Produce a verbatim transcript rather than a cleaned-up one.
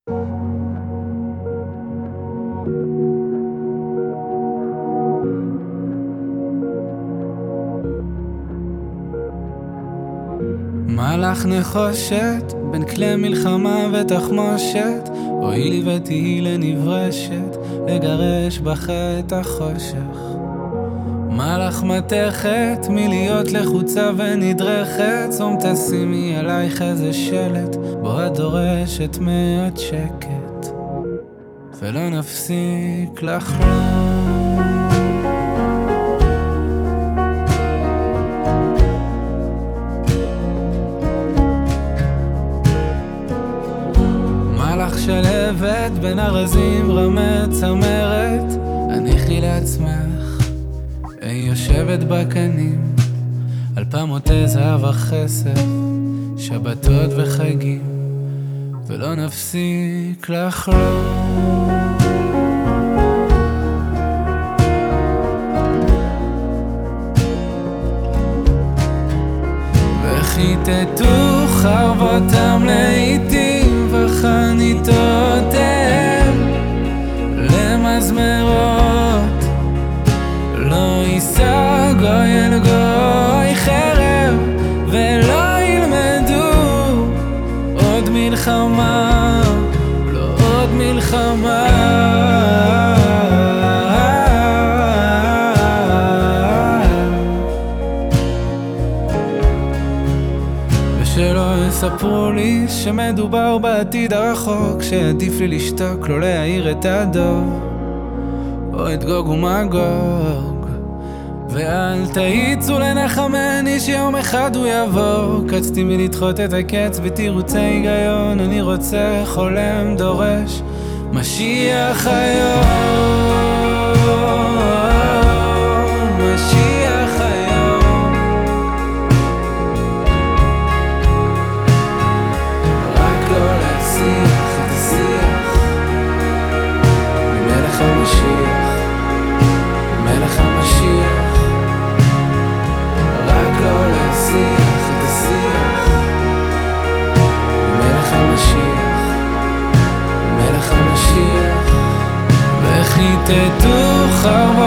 מלאך נחושת בין כלי מלחמה ותחמושת, אוי לי ותהי לנברשת לגרש בך את החושך. מלאך מתכת מלהיות לחוצה ונדרכת, שום תשימי עלייך איזה שלט בו את דורשת מעט שקט ולא נפסיק לחלום. מלאך שלבת בין ארזים רמת צמרת, הניחי לעצמך, היא יושבת בקנים על פעמותי זהב הכסף, שבתות וחגים, ולא נפסיק לחלום. וכיתתו חרבותם לעיתים וחניתותיהם למזמרות, לא יישא גוי אל גוי חרב ולא ילמדו עוד מלחמה, לא עוד מלחמה. ושלא יספרו לי שמדובר בעתיד הרחוק, שעדיף לי לשתוק, לא להעיר את הדור או את גוג ומגוג. ואל תאיצו לנחמני שיום אחד הוא יבוא, קצתי מלדחות את הקץ בתירוצי היגיון, אני רוצה חולם דורש משיח היום, משיח היום. רק לא להשיח את השיח ממלך המשיח, מלך המשיח. רק לא להשיח את השיח ממלך המשיח, מלך המשיח. וכיתתו חרבותם